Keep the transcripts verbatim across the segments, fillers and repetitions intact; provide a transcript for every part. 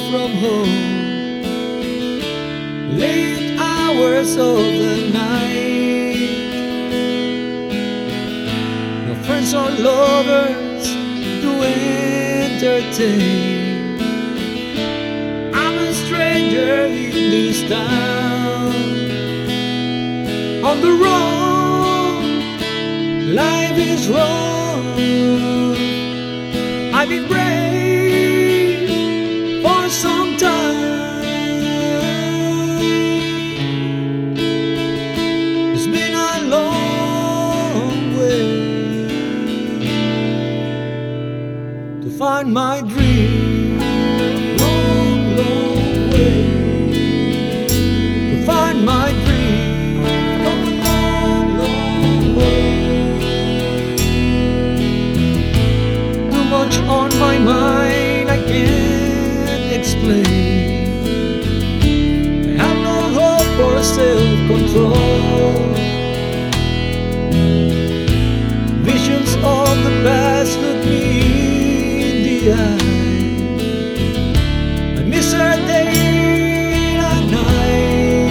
from home, late hours of the night. No friends or lovers to entertain. I'm a stranger in this town. On the road, life is wrong. I've been brave for some time. It's been a long way to find my dream. Long, long way to find my dream. Long, long, long way. Too much on my mind, I can't explain. I have no hope for self-control. Visions of the past look me in the eye. I miss her day and night.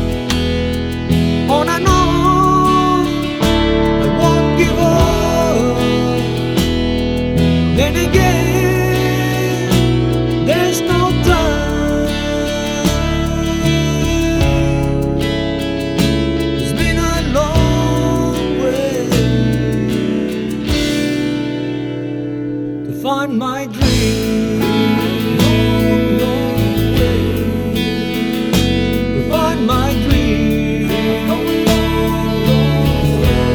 On and on, I won't give up. Then again, there's no time. It's been a long way to find my dream. Long, long way to find my dream. Long, long, long way.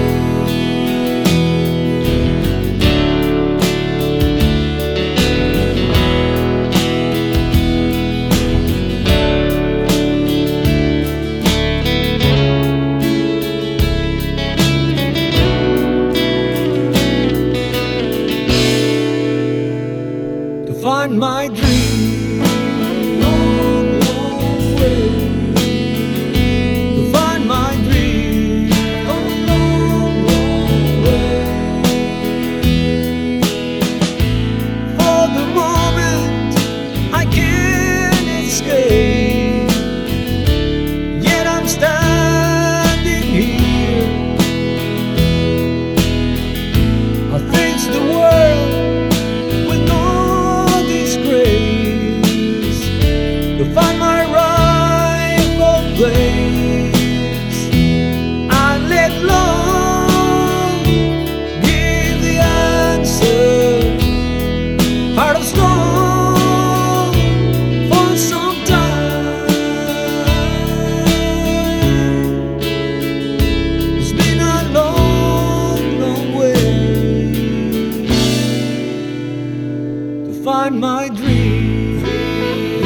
To find my dream. Long, long way to find my dream. Long, long, long way. For the moment, I can't escape. Yet I'm standing here. I face the world with no disgrace, to find my rightful place. I let love give the answer. Heart of stone for some time. It's been a long, long way to find my dream.